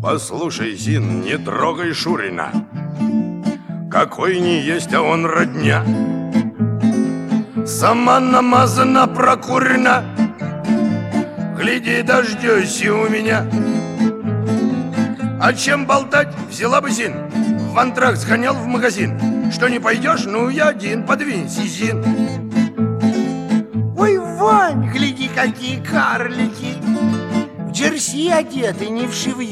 Послушай, Зин, не трогай Шурина. Какой не есть, а он родня. Сама намазана, прокурена. Гляди, дождешься у меня. А чем болтать? Взяла бы, Зин, в антракт сгонял в магазин. Что не пойдешь? Ну, я один, подвинься, Зин. Ой, Вань, гляди, какие карлики. В джерси одеты, не в шивье.